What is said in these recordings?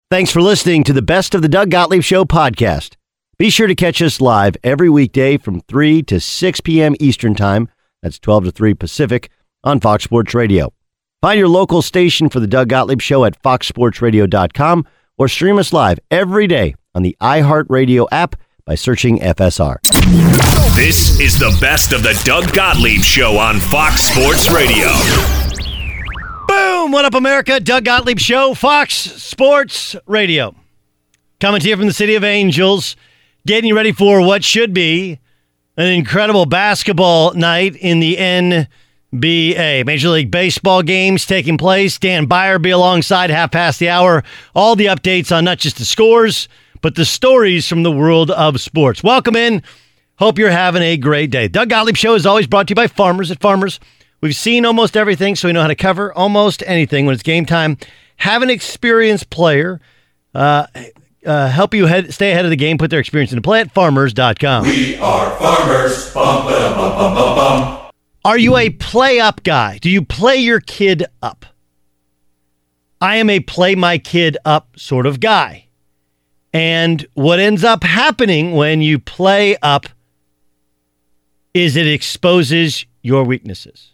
Thanks for listening to the Best of the Doug Gottlieb Show podcast. Be sure to catch us live every weekday from 3 to 6 p.m. Eastern Time. That's 12 to 3 Pacific on Fox Sports Radio. Find your local station for the Doug Gottlieb Show at foxsportsradio.com or stream us live every day on the iHeartRadio app by searching FSR. This is the Best of the Doug Gottlieb Show on Fox Sports Radio. Boom! What up, America? Doug Gottlieb Show, Fox Sports Radio. Coming to you from the City of Angels, getting you ready for what should be an incredible basketball night in the NBA. Major League Baseball games taking place. Dan Beyer be alongside half past the hour. All the updates on not just the scores, but the stories from the world of sports. Welcome in. Hope you're having a great day. Doug Gottlieb Show is always brought to you by Farmers at Farmers. We've seen almost everything, so we know how to cover almost anything when it's game time. Have an experienced player help you stay ahead of the game, put their experience into play at farmers.com. We are farmers. Bum, ba, bum, bum, bum, bum. Are you a play-up guy? Do you play your kid up? I am a play-my-kid-up sort of guy. And what ends up happening when you play up is it exposes your weaknesses.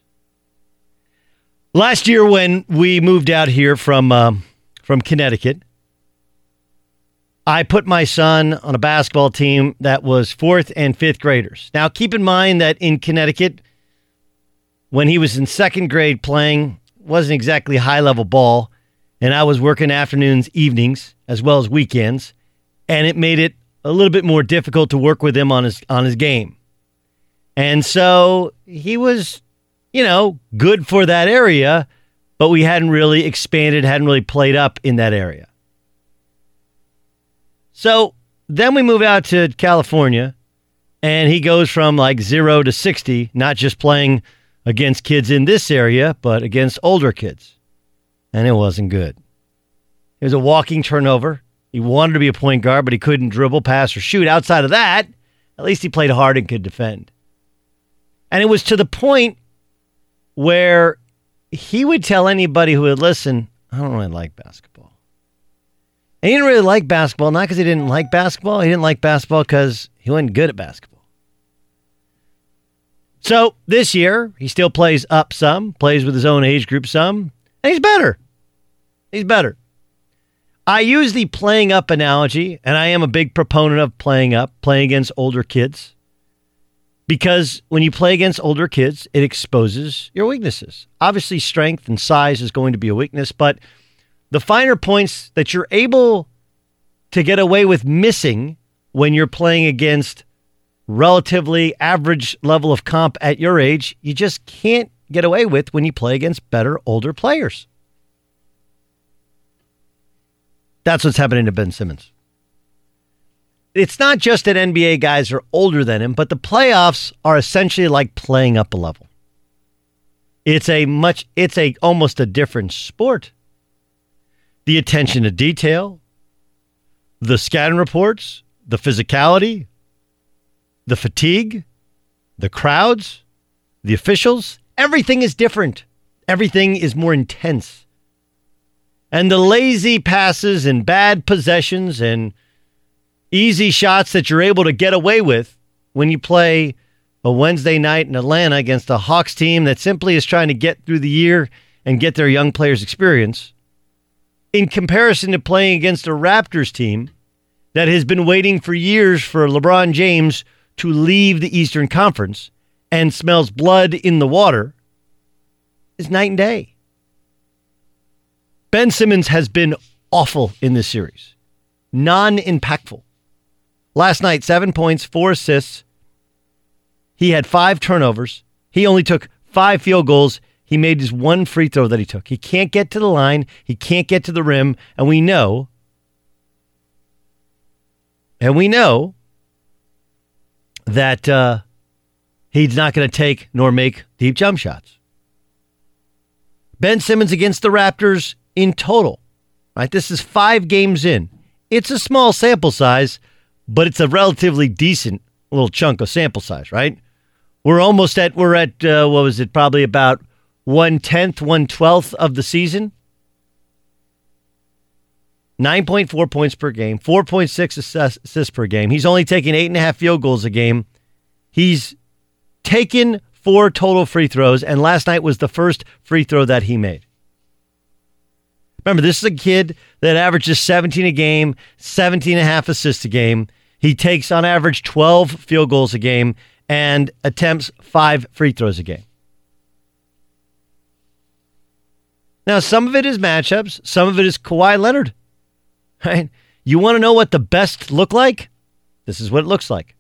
Last year when we moved out here from Connecticut, I put my son on a basketball team that was 4th and 5th graders. Now, keep in mind that in Connecticut, when he was in 2nd grade playing, wasn't exactly high-level ball, and I was working afternoons, evenings, as well as weekends, and it made it a little bit more difficult to work with him on his game. And so he was, good for that area, but we hadn't really expanded, hadn't really played up in that area. So then we move out to California, and he goes from like 0 to 60, not just playing against kids in this area, but against older kids. And it wasn't good. It was a walking turnover. He wanted to be a point guard, but he couldn't dribble, pass, or shoot. Outside of that, at least he played hard and could defend. And it was to the point where he would tell anybody who would listen, I don't really like basketball. And he didn't really like basketball, not because he didn't like basketball. He didn't like basketball because he wasn't good at basketball. So this year, he still plays up some, plays with his own age group some, and he's better. He's better. I use the playing up analogy, and I am a big proponent of playing up, playing against older kids. Because when you play against older kids, it exposes your weaknesses. Obviously, strength and size is going to be a weakness, but the finer points that you're able to get away with missing when you're playing against relatively average level of comp at your age, you just can't get away with when you play against better, older players. That's what's happening to Ben Simmons. It's not just that NBA guys are older than him, but the playoffs are essentially like playing up a level. It's almost a different sport. The attention to detail, the scouting reports, the physicality, the fatigue, the crowds, the officials, everything is different. Everything is more intense. And the lazy passes and bad possessions and easy shots that you're able to get away with when you play a Wednesday night in Atlanta against a Hawks team that simply is trying to get through the year and get their young players experience, in comparison to playing against a Raptors team that has been waiting for years for LeBron James to leave the Eastern Conference and smells blood in the water, is night and day. Ben Simmons has been awful in this series. Non-impactful. Last night, 7 points, 4 assists. He had 5 turnovers. He only took 5 field goals. He made his 1 free throw that he took. He can't get to the line. He can't get to the rim. And we know that he's not going to take nor make deep jump shots. Ben Simmons against the Raptors in total, right? This is 5 games in. It's a small sample size, but it's a relatively decent little chunk of sample size, right? We're at probably about 1/10, 1/12 of the season. 9.4 points per game, 4.6 assists per game. He's only taking 8.5 field goals a game. He's taken 4 total free throws, and last night was the first free throw that he made. Remember, this is a kid that averages 17 a game, 17.5 assists a game. He takes, on average, 12 field goals a game and attempts 5 free throws a game. Now, some of it is matchups. Some of it is Kawhi Leonard. Right? You want to know what the best look like? This is what it looks like.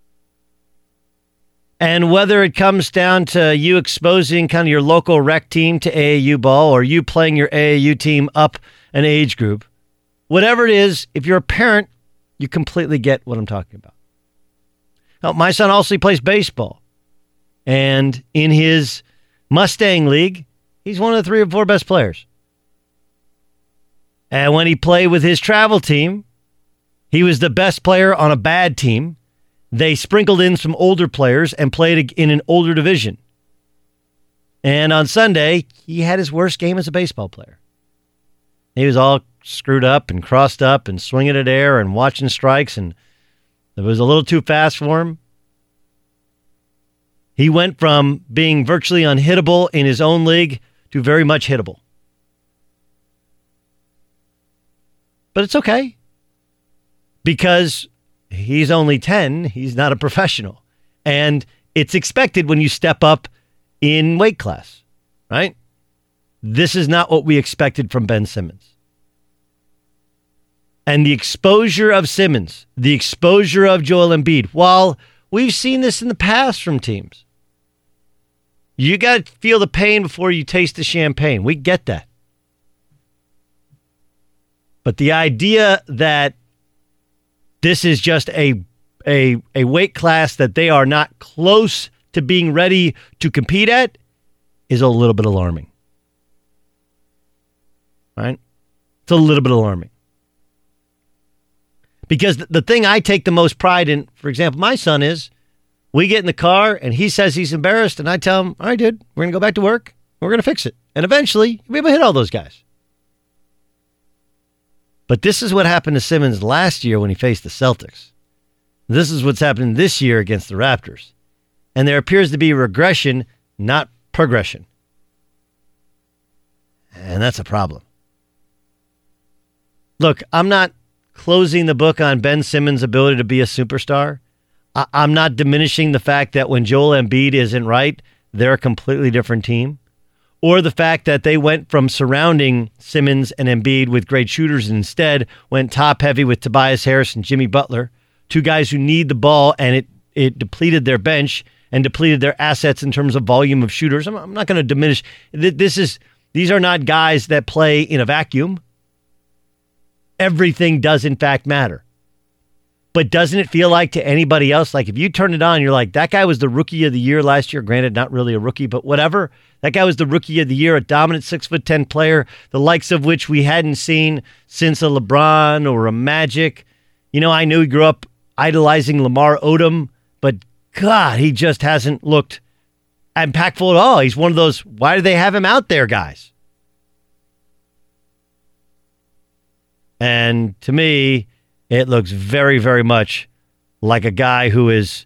And whether it comes down to you exposing kind of your local rec team to AAU ball or you playing your AAU team up an age group, whatever it is, if you're a parent, you completely get what I'm talking about. Now, my son also plays baseball. And in his Mustang League, he's one of the 3 or 4 best players. And when he played with his travel team, he was the best player on a bad team. They sprinkled in some older players and played in an older division. And on Sunday, he had his worst game as a baseball player. He was all screwed up and crossed up and swinging at air and watching strikes, and it was a little too fast for him. He went from being virtually unhittable in his own league to very much hittable. But it's okay, because he's only 10. He's not a professional. And it's expected when you step up in weight class, right? This is not what we expected from Ben Simmons. And the exposure of Simmons, the exposure of Joel Embiid, while we've seen this in the past from teams, you got to feel the pain before you taste the champagne. We get that. But the idea that this is just a weight class that they are not close to being ready to compete at is a little bit alarming. Right? It's a little bit alarming. Because the thing I take the most pride in, for example, my son is, we get in the car and he says he's embarrassed, and I tell him, all right, dude, we're going to go back to work. We're going to fix it. And eventually, we'll be able to hit all those guys. But this is what happened to Simmons last year when he faced the Celtics. This is what's happening this year against the Raptors. And there appears to be regression, not progression. And that's a problem. Look, I'm not closing the book on Ben Simmons' ability to be a superstar. I'm not diminishing the fact that when Joel Embiid isn't right, they're a completely different team. Or the fact that they went from surrounding Simmons and Embiid with great shooters and instead went top heavy with Tobias Harris and Jimmy Butler, 2 guys who need the ball, and it depleted their bench and depleted their assets in terms of volume of shooters. I'm not going to diminish. These are not guys that play in a vacuum. Everything does in fact matter. But doesn't it feel like to anybody else, like if you turn it on, you're like, that guy was the rookie of the year last year. Granted, not really a rookie, but whatever. That guy was the rookie of the year, a dominant 6'10" player, the likes of which we hadn't seen since a LeBron or a Magic. You know, I knew he grew up idolizing Lamar Odom, but God, he just hasn't looked impactful at all. He's one of those, why do they have him out there, guys? And to me, it looks very, very much like a guy who is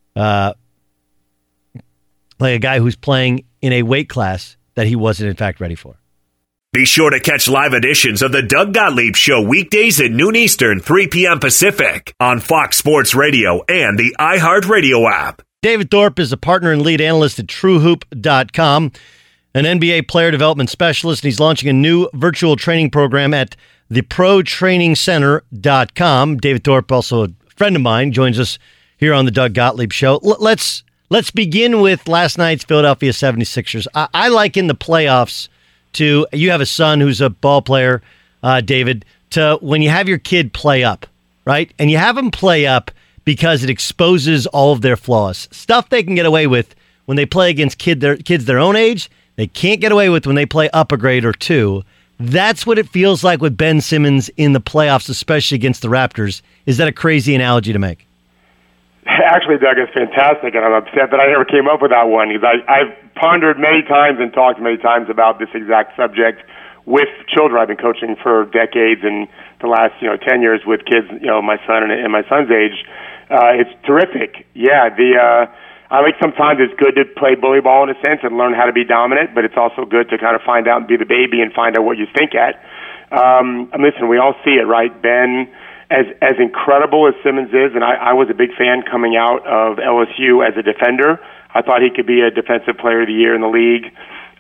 playing in a weight class that he wasn't, in fact, ready for. Be sure to catch live editions of the Doug Gottlieb Show weekdays at noon Eastern, 3 p.m. Pacific on Fox Sports Radio and the iHeartRadio app. David Thorpe is a partner and lead analyst at TrueHoop.com, an NBA player development specialist, and he's launching a new virtual training program at theprotrainingcenter.com. David Thorpe, also a friend of mine, joins us here on the Doug Gottlieb Show. Let's begin with last night's Philadelphia 76ers. I liken the playoffs to, you have a son who's a ball player, David, to when you have your kid play up, right? And you have them play up because it exposes all of their flaws. Stuff they can get away with when they play against kids their own age, they can't get away with when they play up a grade or 2. That's what it feels like with Ben Simmons in the playoffs, especially against the Raptors. Is that a crazy analogy to make? Actually, Doug, it's fantastic, and I'm upset that I never came up with that one, because I've pondered many times and talked many times about this exact subject with children. I've been coaching for decades, and the last 10 years with kids. My son and my son's age. It's terrific. Yeah, I think sometimes it's good to play bully ball in a sense and learn how to be dominant, but it's also good to kind of find out and be the baby and find out what you think at. And listen, we all see it, right? Ben, as incredible as Simmons is, and I was a big fan coming out of LSU as a defender. I thought he could be a defensive player of the year in the league.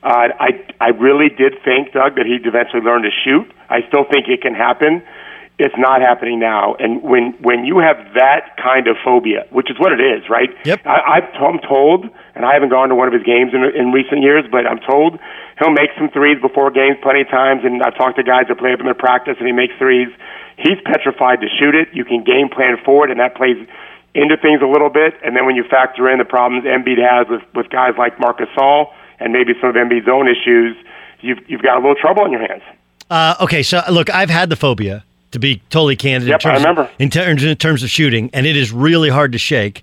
I really did think, Doug, that he'd eventually learn to shoot. I still think it can happen. It's not happening now. And when you have that kind of phobia, which is what it is, right? Yep. I'm told, and I haven't gone to one of his games in recent years, but I'm told he'll make some threes before games plenty of times, and I've talked to guys that play up in their practice, and he makes threes. He's petrified to shoot it. You can game plan for it, and that plays into things a little bit. And then when you factor in the problems Embiid has with guys like Marc Gasol and maybe some of Embiid's own issues, you've got a little trouble on your hands. Okay, so look, I've had the phobia, to be totally candid. Yep, I remember. In terms of shooting, and it is really hard to shake.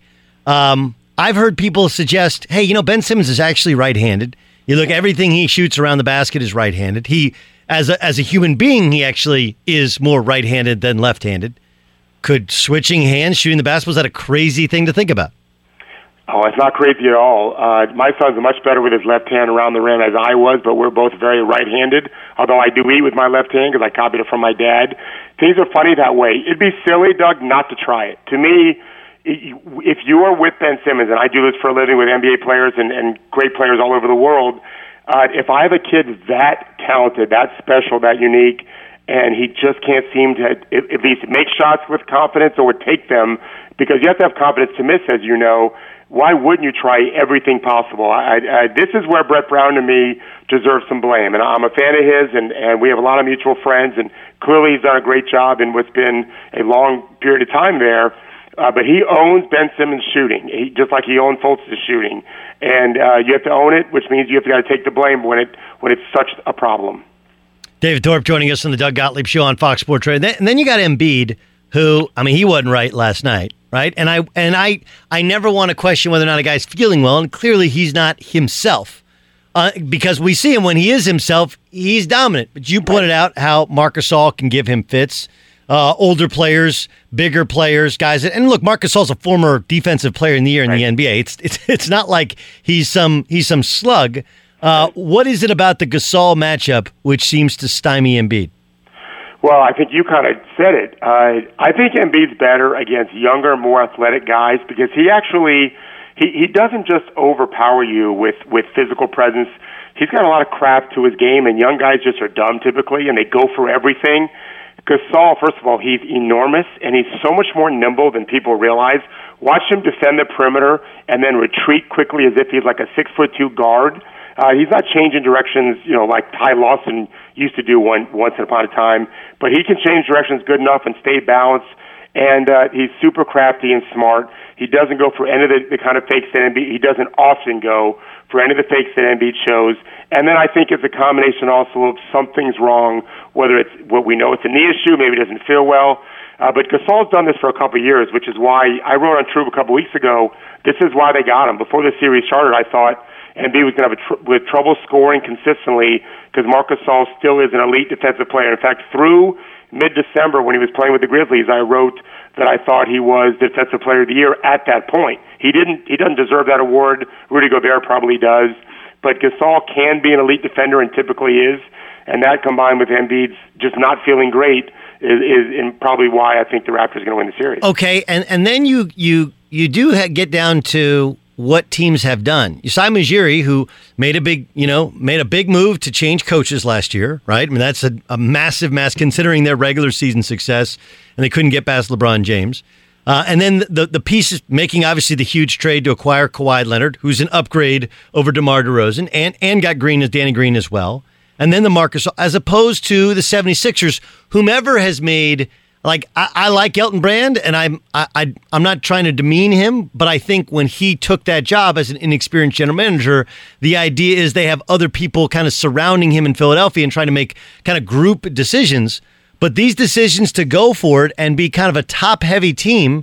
I've heard people suggest, hey, Ben Simmons is actually right-handed. You look, everything he shoots around the basket is right-handed. He, as a human being, he actually is more right-handed than left-handed. Could switching hands, shooting the basketball, is that a crazy thing to think about? Oh, it's not crazy at all. My son's much better with his left hand around the rim as I was, but we're both very right-handed, although I do eat with my left hand because I copied it from my dad. Things are funny that way. It'd be silly, Doug, not to try it. To me, if you are with Ben Simmons, and I do this for a living with NBA players and great players all over the world, if I have a kid that talented, that special, that unique, and he just can't seem to at least make shots with confidence or take them, because you have to have confidence to miss, as you know, why wouldn't you try everything possible? This is where Brett Brown, to me, deserves some blame. And I'm a fan of his, and we have a lot of mutual friends, and clearly he's done a great job in what's been a long period of time there. But he owns Ben Simmons' shooting, just like he owns Fultz's shooting. And you have to own it, which means you have to take the blame when it's such a problem. David Thorpe joining us on the Doug Gottlieb Show on Fox Sports Radio. And then you got Embiid, who, he wasn't right last night, right? And I never want to question whether or not a guy's feeling well, and clearly he's not himself. Because we see him when he is himself, he's dominant. But you pointed out how Marc Gasol can give him fits. Older players, bigger players, guys. And look, Marc Gasol's a former defensive player in the year in the NBA. It's not like he's some slug. What is it about the Gasol matchup which seems to stymie Embiid? Well, I think you kind of said it. I think Embiid's better against younger, more athletic guys because he actually he doesn't just overpower you with physical presence. He's got a lot of craft to his game, and young guys just are dumb typically, and they go for everything. Gasol, first of all, he's enormous, and he's so much more nimble than people realize. Watch him defend the perimeter and then retreat quickly as if he's like a 6'2" guard. He's not changing directions, like Ty Lawson used to do once upon a time, but he can change directions good enough and stay balanced, and he's super crafty and smart. He doesn't go for any of the kind of fakes that Embiid, he doesn't often go for any of the fakes that Embiid shows. And then I think it's a combination also of something's wrong, whether it's what we know it's a knee issue, maybe he doesn't feel well. But Gasol's done this for a couple of years, which is why I wrote on True a couple weeks ago, this is why they got him. Before the series started, I thought Embiid was going to have trouble scoring consistently because Marc Gasol still is an elite defensive player. In fact, through mid-December when he was playing with the Grizzlies, I wrote that I thought he was Defensive Player of the Year at that point. He doesn't deserve that award. Rudy Gobert probably does. But Gasol can be an elite defender and typically is, and that combined with Embiid's just not feeling great is probably why I think the Raptors are going to win the series. Okay, and then you do get down to what teams have done. Simon Ujiri, who made a big move to change coaches last year, right? That's a massive considering their regular season success, and they couldn't get past LeBron James. And then the pieces making obviously the huge trade to acquire Kawhi Leonard, who's an upgrade over DeMar DeRozan, and got Danny Green as well. And then the Marcus, as opposed to the 76ers, whomever has made, I like Elton Brand, and I'm not trying to demean him, but I think when he took that job as an inexperienced general manager, the idea is they have other people kind of surrounding him in Philadelphia and trying to make kind of group decisions. But these decisions to go for it and be kind of a top-heavy team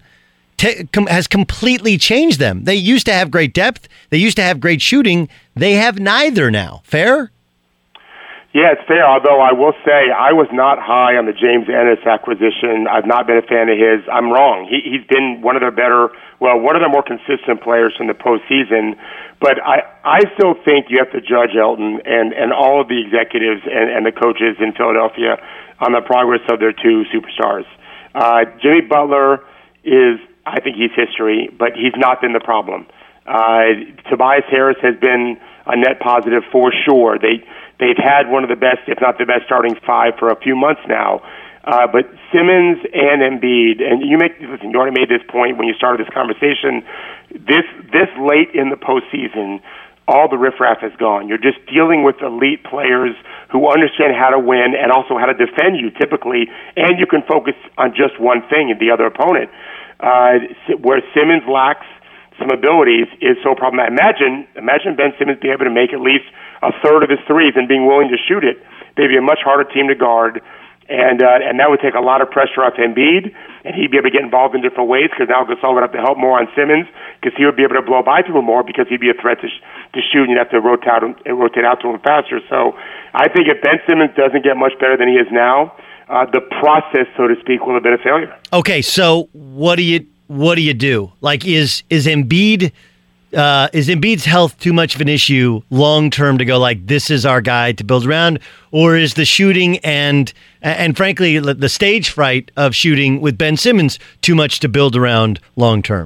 has completely changed them. They used to have great depth. They used to have great shooting. They have neither now. Fair? Yeah, it's fair, although I will say I was not high on the James Ennis acquisition. I've not been a fan of his. I'm wrong. He's been one of their more consistent players from the postseason. But I still think you have to judge Elton and all of the executives and the coaches in Philadelphia on the progress of their two superstars. Jimmy Butler I think he's history, but he's not been the problem. Tobias Harris has been a net positive for sure. They've had one of the best, if not the best, starting five for a few months now. But Simmons and Embiid, and you already made this point when you started this conversation. This late in the postseason, all the riffraff is gone. You're just dealing with elite players who understand how to win and also how to defend you typically, and you can focus on just one thing and the other opponent. Where Simmons lacks some abilities is so problematic. Imagine Ben Simmons being able to make at least a third of his threes and being willing to shoot it. They'd be a much harder team to guard, and that would take a lot of pressure off Embiid, and he'd be able to get involved in different ways because now Gasol would have to help more on Simmons because he would be able to blow by people more because he'd be a threat to shoot, and you'd have to rotate out to him faster. So I think if Ben Simmons doesn't get much better than he is now, the process, so to speak, will have been a failure. Okay, so what do you do? Like, is Embiid's health too much of an issue long term to go like this is our guy to build around, or is the shooting and frankly the stage fright of shooting with Ben Simmons too much to build around long term?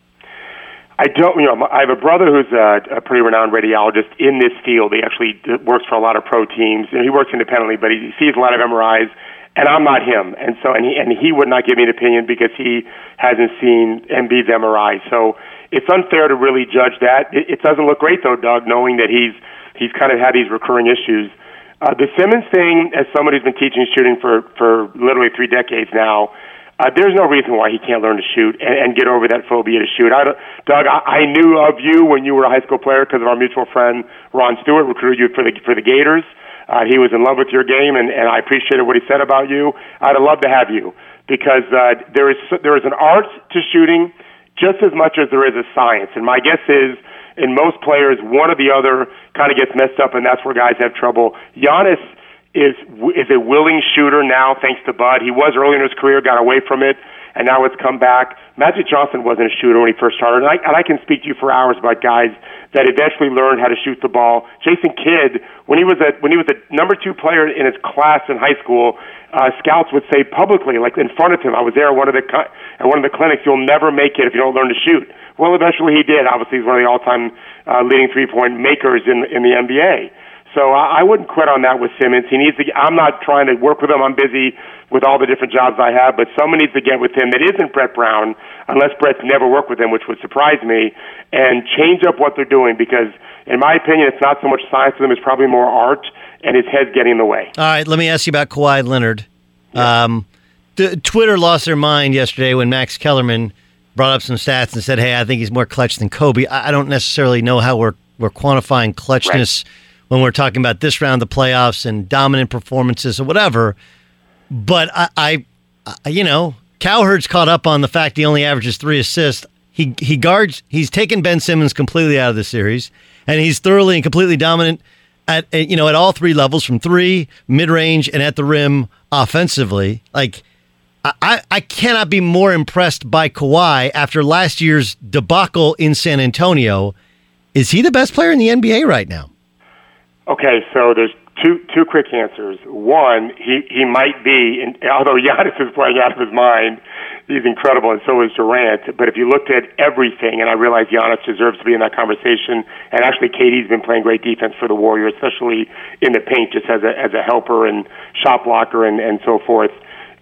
I have a brother who's a pretty renowned radiologist in this field. He actually works for a lot of pro teams, and he works independently, but he sees a lot of MRIs. And I'm not him, and he would not give me an opinion because he hasn't seen Embiid's MRI. So it's unfair to really judge that. It doesn't look great though, Doug, knowing that he's kind of had these recurring issues. The Simmons thing, as somebody who's been teaching shooting for literally 3 decades now, there's no reason why he can't learn to shoot and get over that phobia to shoot. Doug, I knew of you when you were a high school player because of our mutual friend Ron Stewart recruited you for the Gators. He was in love with your game, and I appreciated what he said about you. I'd love to have you because there is an art to shooting just as much as there is a science. And my guess is, in most players, one or the other kind of gets messed up, and that's where guys have trouble. Giannis is a willing shooter now, thanks to Bud. He was early in his career, got away from it, and now it's come back. Magic Johnson wasn't a shooter when he first started, and I can speak to you for hours about guys that eventually learned how to shoot the ball. Jason Kidd, when he was a number 2 player in his class in high school, scouts would say publicly, like in front of him, I was there at one of the clinics, you'll never make it if you don't learn to shoot. Well, eventually he did. Obviously, he's one of the all-time leading three-point makers in the NBA. So I wouldn't quit on that with Simmons. He needs to. I'm not trying to work with him. I'm busy with all the different jobs I have. But someone needs to get with him that isn't Brett Brown, unless Brett's never worked with him, which would surprise me, and change up what they're doing. Because, in my opinion, it's not so much science to them; it's probably more art, and his head's getting in the way. All right, let me ask you about Kawhi Leonard. Yeah. Twitter lost their mind yesterday when Max Kellerman brought up some stats and said, "Hey, I think he's more clutch than Kobe." I don't necessarily know how we're quantifying clutchness. Right. When we're talking about this round of the playoffs and dominant performances or whatever. But I Cowherd's caught up on the fact he only averages 3 assists. He's taken Ben Simmons completely out of the series, and he's thoroughly and completely dominant at all 3 levels, from 3, mid-range, and at the rim offensively. Like, I cannot be more impressed by Kawhi after last year's debacle in San Antonio. Is he the best player in the NBA right now? Okay, so there's two quick answers. One, he might be, and although Giannis is playing out of his mind, he's incredible, and so is Durant. But if you looked at everything, and I realize Giannis deserves to be in that conversation, and actually KD's been playing great defense for the Warriors, especially in the paint, just as a helper and shot blocker and so forth.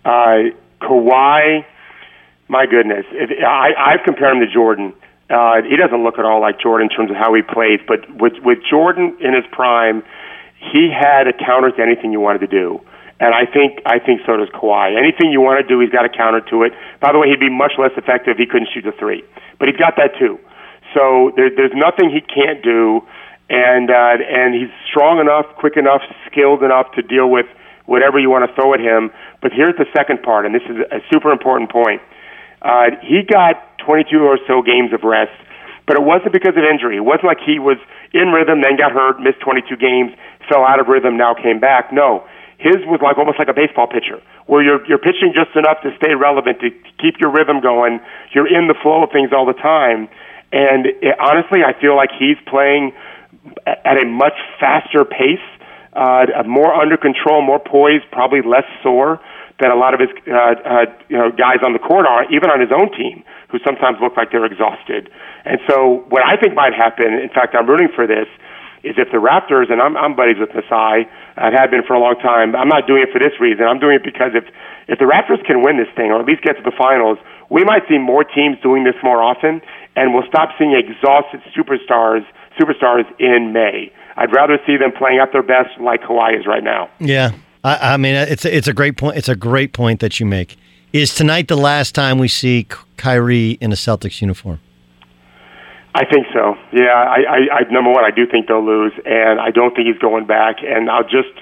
Kawhi, my goodness, I've compared him to Jordan. He doesn't look at all like Jordan in terms of how he plays, but with Jordan in his prime, he had a counter to anything you wanted to do. And I think so does Kawhi. Anything you want to do, he's got a counter to it. By the way, he'd be much less effective if he couldn't shoot the 3. But he's got that too. So there's nothing he can't do, and he's strong enough, quick enough, skilled enough to deal with whatever you want to throw at him. But here's the second part, and this is a super important point. He got 22 or so games of rest, but it wasn't because of injury. It wasn't like he was in rhythm, then got hurt, missed 22 games, fell out of rhythm, now came back. No, his was like almost like a baseball pitcher, where you're pitching just enough to stay relevant, to keep your rhythm going. You're in the flow of things all the time. And honestly, I feel like he's playing at a much faster pace, more under control, more poised, probably less sore than a lot of his guys on the court are, even on his own team, who sometimes look like they're exhausted. And so what I think might happen, in fact, I'm rooting for this, is if the Raptors, and I'm buddies with Masai, I have been for a long time, I'm not doing it for this reason. I'm doing it because if the Raptors can win this thing, or at least get to the finals, we might see more teams doing this more often, and we'll stop seeing exhausted superstars in May. I'd rather see them playing at their best like Kawhi is right now. Yeah. I mean, it's a great point. It's a great point that you make. Is tonight the last time we see Kyrie in a Celtics uniform? I think so. Yeah. I number one, I do think they'll lose, and I don't think he's going back. And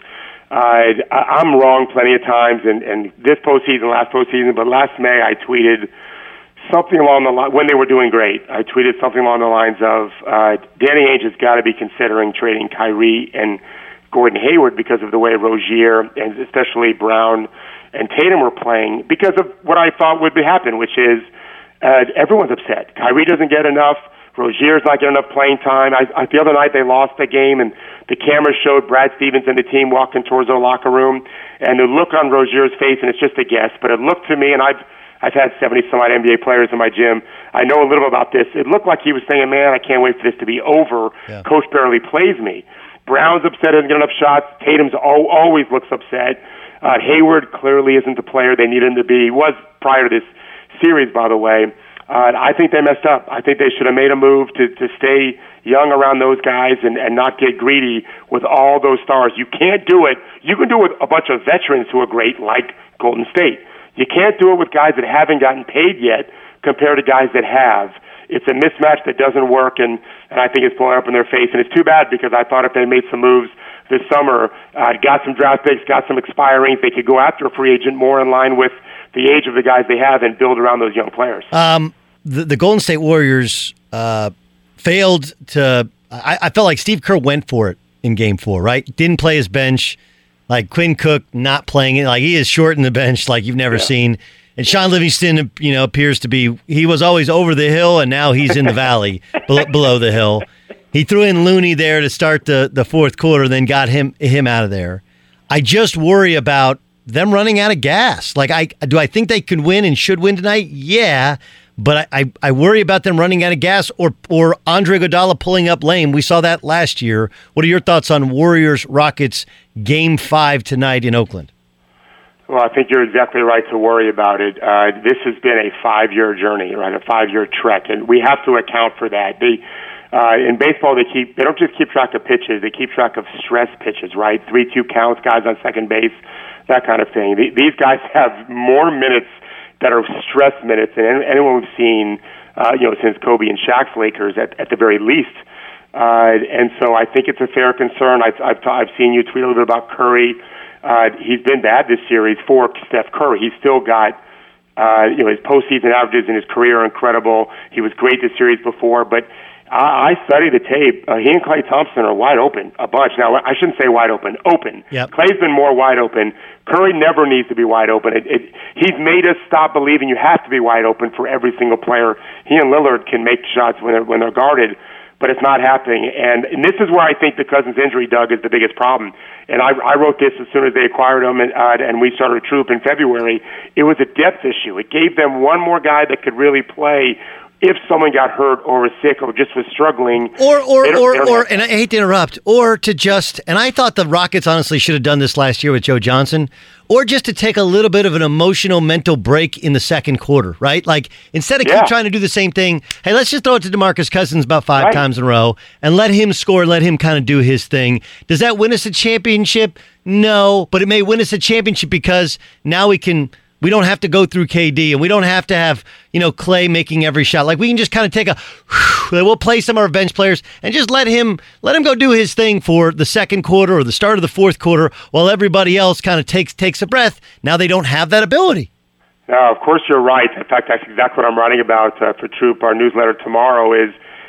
I'm wrong plenty of times, and this postseason, last postseason, but last May I tweeted something along the line, when they were doing great, I tweeted something along the lines of, Danny Ainge has got to be considering trading Kyrie and Gordon Hayward because of the way Rozier and especially Brown and Tatum were playing, because of what I thought would happen, which is everyone's upset. Kyrie doesn't get enough. Rozier's not getting enough playing time. The other night they lost the game, and the camera showed Brad Stevens and the team walking towards their locker room, and the look on Rozier's face, and it's just a guess, but it looked to me, and I've had 70-some-odd NBA players in my gym. I know a little about this. It looked like he was saying, man, I can't wait for this to be over. Yeah. Coach barely plays me. Brown's upset, doesn't get enough shots. Tatum's always looks upset. Hayward clearly isn't the player they need him to be. He was prior to this series, by the way. I think they messed up. I think they should have made a move to stay young around those guys and not get greedy with all those stars. You can't do it. You can do it with a bunch of veterans who are great, like Golden State. You can't do it with guys that haven't gotten paid yet compared to guys that have. It's a mismatch that doesn't work, and I think it's blowing up in their face. And it's too bad, because I thought if they made some moves this summer, got some draft picks, got some expirings, they could go after a free agent more in line with the age of the guys they have and build around those young players. The Golden State Warriors failed to – I felt like Steve Kerr went for it in Game 4, right? Didn't play his bench. Like Quinn Cook not playing it. Like he is short in the bench like you've never seen. And Sean Livingston, appears to be – he was always over the hill, and now he's in the valley below the hill. He threw in Looney there to start the fourth quarter, then got him out of there. I just worry about them running out of gas. Like, do I think they can win and should win tonight? Yeah, but I worry about them running out of gas or Andre Iguodala pulling up lame. We saw that last year. What are your thoughts on Warriors-Rockets Game 5 tonight in Oakland? Well, I think you're exactly right to worry about it. This has been a 5-year journey, right? A 5-year trek, and we have to account for that. In baseball, they don't just keep track of pitches; they keep track of stress pitches, right? 3-2 counts, guys on second base, that kind of thing. These guys have more minutes that are stress minutes than anyone we've seen, since Kobe and Shaq's Lakers at the very least. And so I think it's a fair concern. I've seen you tweet a little bit about Curry. He's been bad this series for Steph Curry. He's still got, his postseason averages in his career are incredible. He was great this series before, but I study the tape. He and Klay Thompson are wide open a bunch. Now, I shouldn't say wide open. Open. Yep. Klay's been more wide open. Curry never needs to be wide open. He's made us stop believing you have to be wide open for every single player. He and Lillard can make shots when they're guarded, but it's not happening. And this is where I think the Cousins injury, Doug, is the biggest problem. And I wrote this as soon as they acquired him, and we started a troop in February. It was a depth issue. It gave them one more guy that could really play if someone got hurt or was sick or just was struggling. Or, and I hate to interrupt, or to just, and I thought the Rockets honestly should have done this last year with Joe Johnson, or just to take a little bit of an emotional mental break in the second quarter, right? Like, instead of keep trying to do the same thing, hey, let's just throw it to DeMarcus Cousins about 5 times in a row and let him score, let him kind of do his thing. Does that win us a championship? No, but it may win us a championship because now we don't have to go through KD, and we don't have to have, Klay making every shot. Like, we can just kind of take we'll play some of our bench players and just let him go do his thing for the second quarter or the start of the fourth quarter while everybody else kind of takes a breath. Now they don't have that ability. No, of course you're right. In fact, that's exactly what I'm writing about for Troop. Our newsletter tomorrow is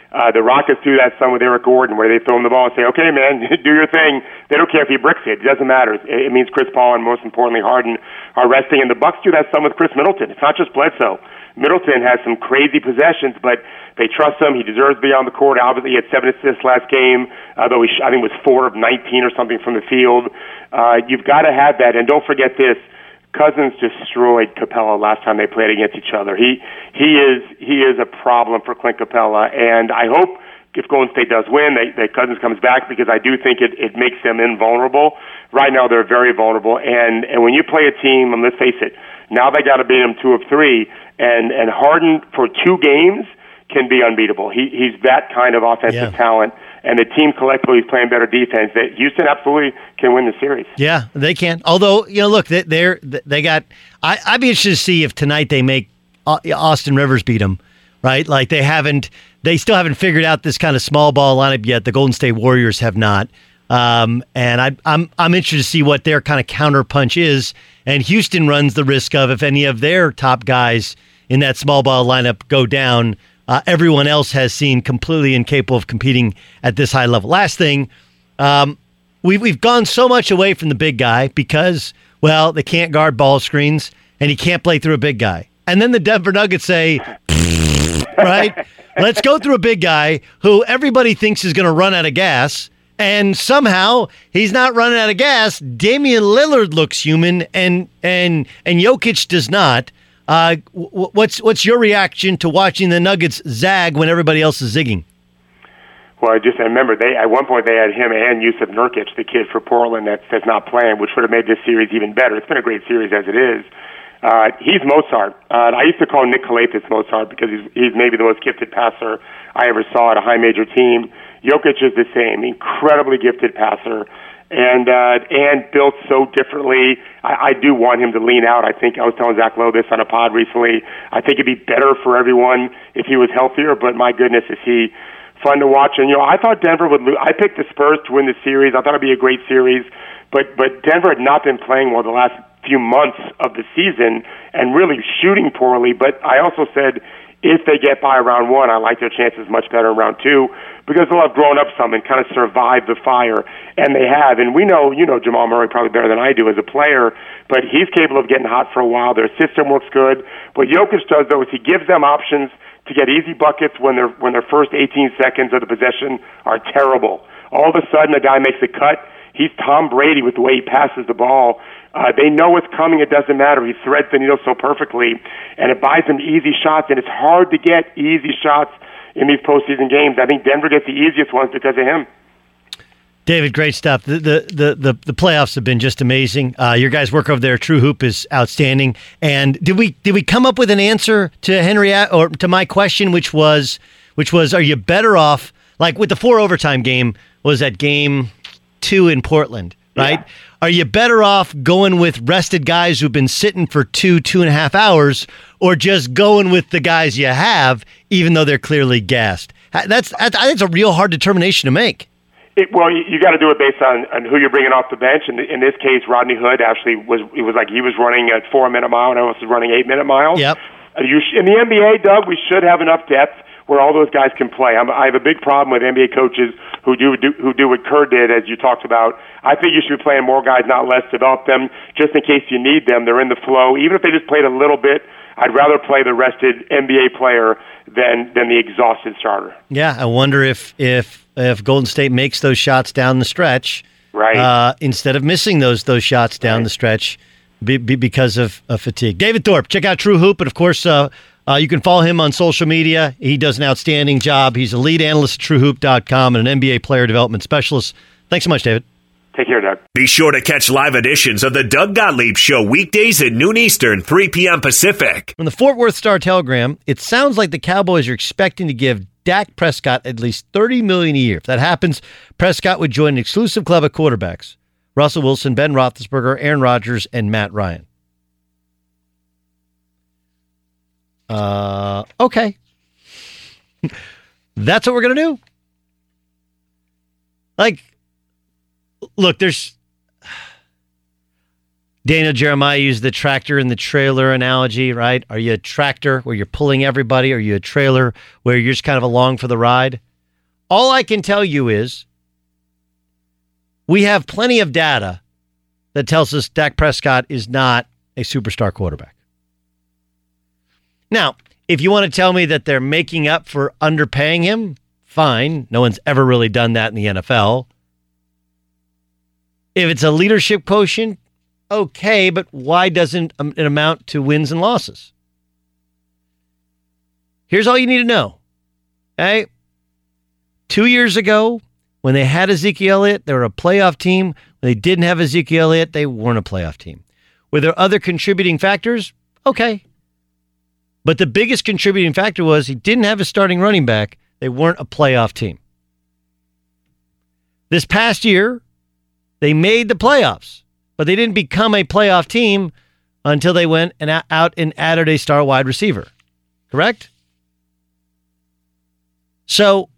The Rockets do that some with Eric Gordon, where they throw him the ball and say, "Okay, man, do your thing." They don't care if he bricks it; it doesn't matter. It means Chris Paul and most importantly Harden are resting. And the Bucks do that some with Chris Middleton. It's not just Bledsoe. Middleton has some crazy possessions, but they trust him. He deserves to be on the court. Obviously, he had 7 assists last game, though I think it was 4 of 19 or something from the field. You've got to have that, and don't forget this. Cousins destroyed Capella last time they played against each other. He is a problem for Clint Capella, and I hope if Golden State does win, that Cousins comes back, because I do think it makes them invulnerable. Right now, they're very vulnerable, and when you play a team, and let's face it, now they got to beat them 2 of 3, and Harden for 2 games can be unbeatable. He's that kind of offensive talent. And the team collectively is playing better defense. That Houston absolutely can win the series. Yeah, they can. Although, look, they got. I'd be interested to see if tonight they make Austin Rivers beat them, right? Like they still haven't figured out this kind of small ball lineup yet. The Golden State Warriors have not. And I'm interested to see what their kind of counter punch is. And Houston runs the risk of, if any of their top guys in that small ball lineup go down, everyone else has seen completely incapable of competing at this high level. Last thing, we've gone so much away from the big guy because, well, they can't guard ball screens and he can't play through a big guy. And then the Denver Nuggets say, right, let's go through a big guy who everybody thinks is going to run out of gas. And somehow he's not running out of gas. Damian Lillard looks human and Jokic does not. What's your reaction to watching the Nuggets zag when everybody else is zigging? Well, I remember at one point they had him and Yusuf Nurkic, the kid for Portland that's not playing, which would have made this series even better. It's been a great series as it is. He's Mozart. I used to call Nick Kalathis Mozart because he's maybe the most gifted passer I ever saw at a high major team. Jokic is the same, incredibly gifted passer. And built so differently. I do want him to lean out. I think I was telling Zach Lowe this on a pod recently. I think it'd be better for everyone if he was healthier, but my goodness, is he fun to watch. And, I thought Denver would lose. I picked the Spurs to win the series. I thought it'd be a great series, but Denver had not been playing well the last few months of the season and really shooting poorly. But I also said, if they get by round 1, I like their chances much better in round 2 because they'll have grown up some and kind of survived the fire, and they have. And we know, Jamal Murray probably better than I do as a player, but he's capable of getting hot for a while. Their system works good. What Jokic does, though, is he gives them options to get easy buckets when their first 18 seconds of the possession are terrible. All of a sudden, a guy makes a cut. He's Tom Brady with the way he passes the ball. They know what's coming. It doesn't matter. He threads the needle so perfectly, and it buys them easy shots, and it's hard to get easy shots in these postseason games. I think Denver gets the easiest ones because of him. David, great stuff. The playoffs have been just amazing. Your guys' work over there, True Hoop, is outstanding. And did we come up with an answer to Henriette or to my question, which was, are you better off, like with the 4 overtime game, was at game 2 in Portland, right? Yeah. Are you better off going with rested guys who've been sitting for 2.5 hours, or just going with the guys you have, even though they're clearly gassed? I think it's a real hard determination to make. Well, you got to do it based on who you're bringing off the bench. And in this case, Rodney Hood actually was running a 4-minute mile, and I was running 8-minute miles. Yep. In the NBA, Doug, we should have enough depth where all those guys can play. I have a big problem with NBA coaches who do what Kerr did, as you talked about. I think you should be playing more guys, not less. Develop them just in case you need them. They're in the flow. Even if they just played a little bit, I'd rather play the rested NBA player than the exhausted starter. Yeah, I wonder if Golden State makes those shots down the stretch, right? Instead of missing those shots down the stretch because of fatigue. David Thorpe, check out True Hoop, and of course, you can follow him on social media. He does an outstanding job. He's a lead analyst at TrueHoop.com and an NBA player development specialist. Thanks so much, David. Take care, Doug. Be sure to catch live editions of the Doug Gottlieb Show weekdays at noon Eastern, 3 p.m. Pacific. From the Fort Worth Star-Telegram, it sounds like the Cowboys are expecting to give Dak Prescott at least $30 million a year. If that happens, Prescott would join an exclusive club of quarterbacks: Russell Wilson, Ben Roethlisberger, Aaron Rodgers, and Matt Ryan. Okay. That's what we're going to do. Like, look, Daniel Jeremiah used the tractor and the trailer analogy, right? Are you a tractor where you're pulling everybody? Are you a trailer where you're just kind of along for the ride? All I can tell you is we have plenty of data that tells us Dak Prescott is not a superstar quarterback. Now, if you want to tell me that they're making up for underpaying him, fine. No one's ever really done that in the NFL. If it's a leadership quotient, okay, but why doesn't it amount to wins and losses? Here's all you need to know. Okay? 2 years ago, when they had Ezekiel Elliott, they were a playoff team. When they didn't have Ezekiel Elliott, they weren't a playoff team. Were there other contributing factors? Okay. But the biggest contributing factor was he didn't have a starting running back. They weren't a playoff team. This past year, they made the playoffs, but they didn't become a playoff team until they went out and added a star wide receiver. Correct? So,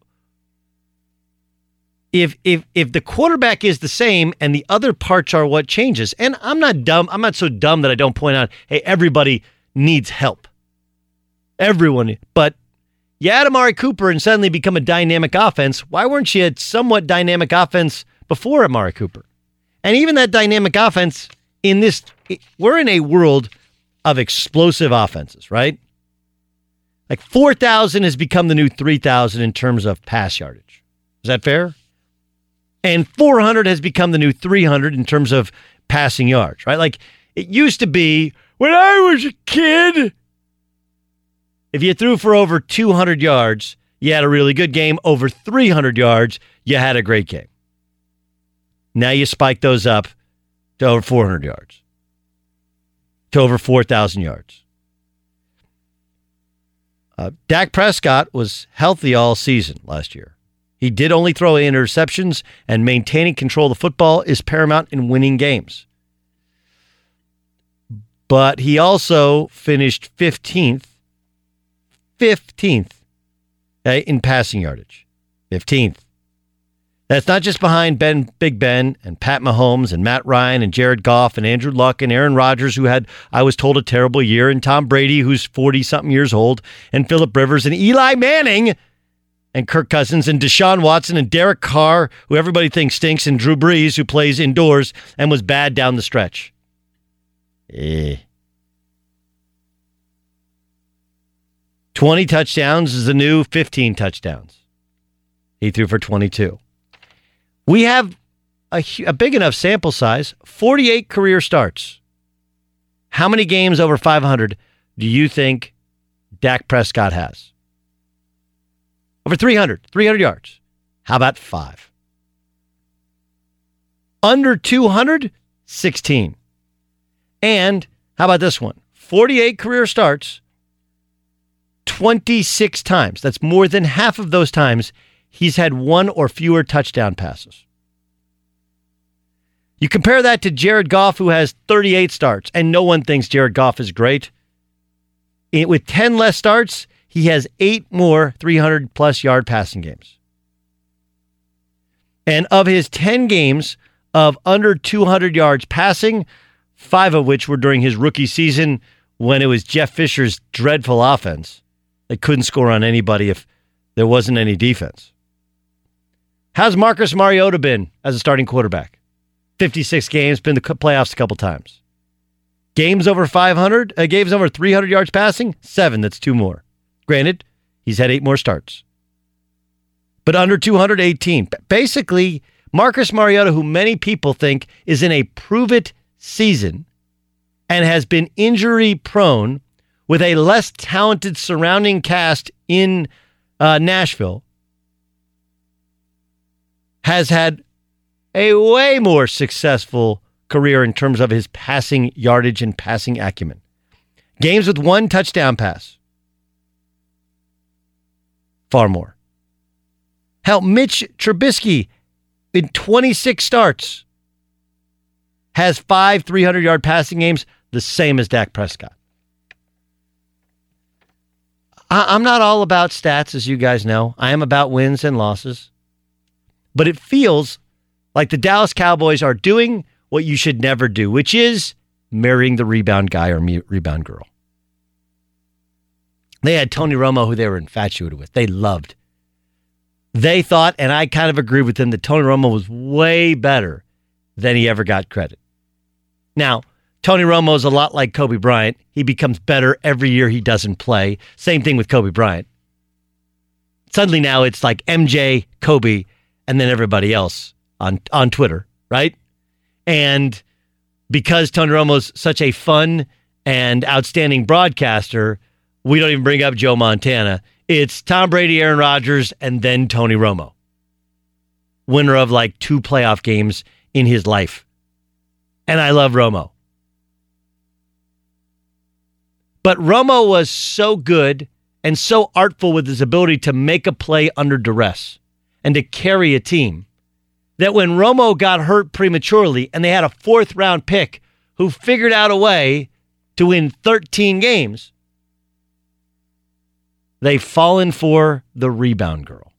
if the quarterback is the same and the other parts are what changes, and I'm not dumb, I'm not so dumb that I don't point out, hey, everybody needs help. Everyone, but you add Amari Cooper and suddenly become a dynamic offense. Why weren't you a somewhat dynamic offense before Amari Cooper? And even that dynamic offense we're in a world of explosive offenses, right? Like 4,000 has become the new 3,000 in terms of pass yardage. Is that fair? And 400 has become the new 300 in terms of passing yards, right? Like it used to be when I was a kid, if you threw for over 200 yards, you had a really good game. Over 300 yards, you had a great game. Now you spike those up to over 400 yards, to over 4,000 yards. Dak Prescott was healthy all season last year. He did only throw interceptions, and maintaining control of the football is paramount in winning games. But he also finished 15th in passing yardage. 15th. That's not just behind Big Ben and Pat Mahomes and Matt Ryan and Jared Goff and Andrew Luck and Aaron Rodgers, who had, I was told, a terrible year, and Tom Brady, who's 40-something years old, and Phillip Rivers and Eli Manning and Kirk Cousins and Deshaun Watson and Derek Carr, who everybody thinks stinks, and Drew Brees, who plays indoors and was bad down the stretch. 20 touchdowns is the new 15 touchdowns. He threw for 22. We have a big enough sample size, 48 career starts. How many games over 500 do you think Dak Prescott has? Over 300 yards. How about 5? Under 200, 16. And how about this one? 48 career starts, 26 times. That's more than half of those times he's had one or fewer touchdown passes. You compare that to Jared Goff, who has 38 starts, and no one thinks Jared Goff is great. With 10 less starts, he has 8 more 300-plus yard passing games. And of his 10 games of under 200 yards passing, 5 of which were during his rookie season when it was Jeff Fisher's dreadful offense. They couldn't score on anybody if there wasn't any defense. How's Marcus Mariota been as a starting quarterback? 56 games, been to the playoffs a couple times. Games over 500, games over 300 yards passing, 7, that's 2 more. Granted, he's had 8 more starts. But under 218. Basically, Marcus Mariota, who many people think is in a prove-it season and has been injury-prone with a less talented surrounding cast in Nashville, has had a way more successful career in terms of his passing yardage and passing acumen. Games with 1 touchdown pass. Far more. Hell, Mitch Trubisky in 26 starts has 5 300-yard passing games, the same as Dak Prescott. I'm not all about stats, as you guys know. I am about wins and losses. But it feels like the Dallas Cowboys are doing what you should never do, which is marrying the rebound guy or rebound girl. They had Tony Romo, who they were infatuated with. They loved. They thought, and I kind of agree with them, that Tony Romo was way better than he ever got credit. Now, Tony Romo is a lot like Kobe Bryant. He becomes better every year he doesn't play. Same thing with Kobe Bryant. Suddenly now it's like MJ, Kobe, and then everybody else on Twitter, right? And because Tony Romo's such a fun and outstanding broadcaster, we don't even bring up Joe Montana. It's Tom Brady, Aaron Rodgers, and then Tony Romo. Winner of like 2 playoff games in his life. And I love Romo. But Romo was so good and so artful with his ability to make a play under duress and to carry a team that when Romo got hurt prematurely and they had a 4th round pick who figured out a way to win 13 games, they've fallen for the rebound girl.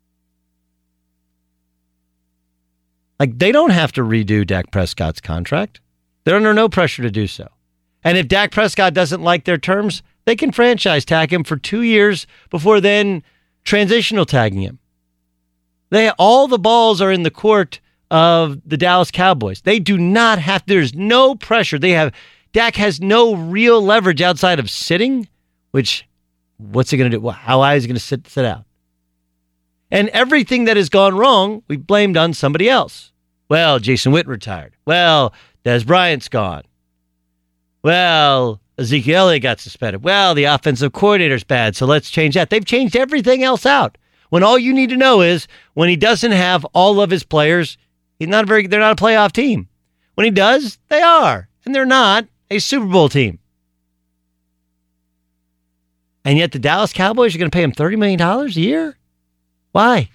Like, they don't have to redo Dak Prescott's contract. They're under no pressure to do so. And if Dak Prescott doesn't like their terms, they can franchise tag him for 2 years before then transitional tagging him. All the balls are in the court of the Dallas Cowboys. They do not have, there's no pressure. Dak has no real leverage outside of sitting, which, what's he going to do? How high is he going to sit out? And everything that has gone wrong, we blamed on somebody else. Well, Jason Witten retired. Well, Des Bryant's gone. Well, Ezekiel Elliott got suspended. Well, the offensive coordinator's bad, so let's change that. They've changed everything else out. When all you need to know is when he doesn't have all of his players, they're not a playoff team. When he does, they are. And they're not a Super Bowl team. And yet the Dallas Cowboys are going to pay him $30 million a year? Why?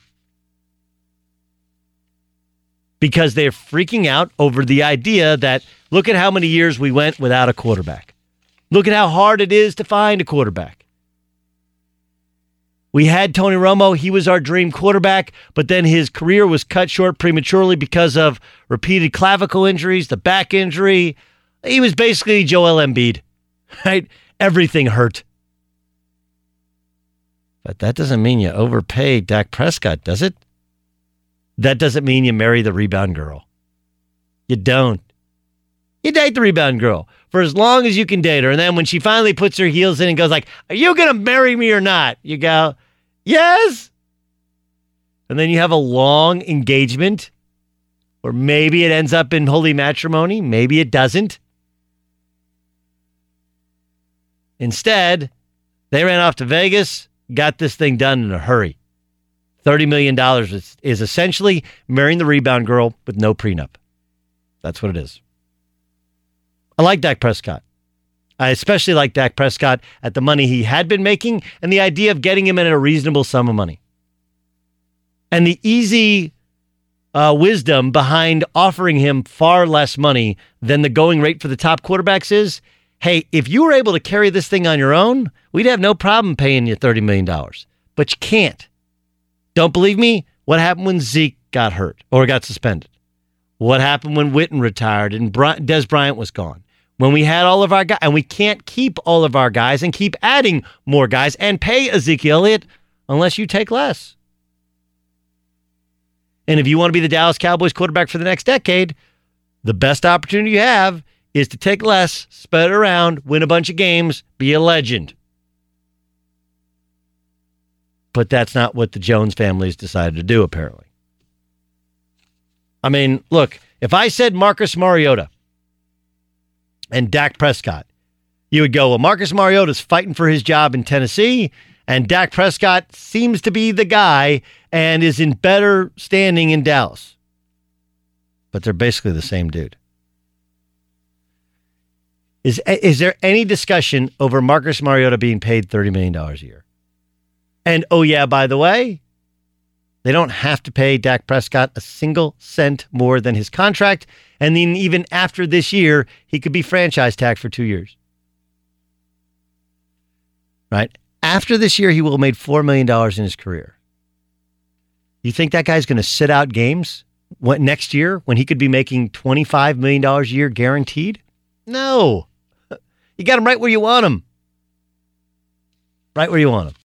Because they're freaking out over the idea that, look at how many years we went without a quarterback. Look at how hard it is to find a quarterback. We had Tony Romo. He was our dream quarterback, but then his career was cut short prematurely because of repeated clavicle injuries, the back injury. He was basically Joel Embiid, right? Everything hurt. But that doesn't mean you overpay Dak Prescott, does it? That doesn't mean you marry the rebound girl. You don't. You date the rebound girl for as long as you can date her. And then when she finally puts her heels in and goes like, are you going to marry me or not? You go, yes. And then you have a long engagement, or maybe it ends up in holy matrimony. Maybe it doesn't. Instead, they ran off to Vegas, got this thing done in a hurry. $30 million is essentially marrying the rebound girl with no prenup. That's what it is. I like Dak Prescott. I especially like Dak Prescott at the money he had been making and the idea of getting him in at a reasonable sum of money. And the easy wisdom behind offering him far less money than the going rate for the top quarterbacks is, hey, if you were able to carry this thing on your own, we'd have no problem paying you $30 million. But you can't. Don't believe me? What happened when Zeke got hurt or got suspended? What happened when Witten retired and Des Bryant was gone? When we had all of our guys, and we can't keep all of our guys and keep adding more guys and pay Ezekiel Elliott unless you take less. And if you want to be the Dallas Cowboys quarterback for the next decade, the best opportunity you have is to take less, spread it around, win a bunch of games, be a legend. But that's not what the Jones family has decided to do, apparently. I mean, look, if I said Marcus Mariota and Dak Prescott, you would go, well, Marcus Mariota's fighting for his job in Tennessee, and Dak Prescott seems to be the guy and is in better standing in Dallas. But they're basically the same dude. Is there any discussion over Marcus Mariota being paid $30 million a year? And, oh yeah, by the way, they don't have to pay Dak Prescott a single cent more than his contract. And then even after this year, he could be franchise tagged for 2 years. Right? After this year, he will have made $4 million in his career. You think that guy's going to sit out games next year when he could be making $25 million a year guaranteed? No. You got him right where you want him. Right where you want him.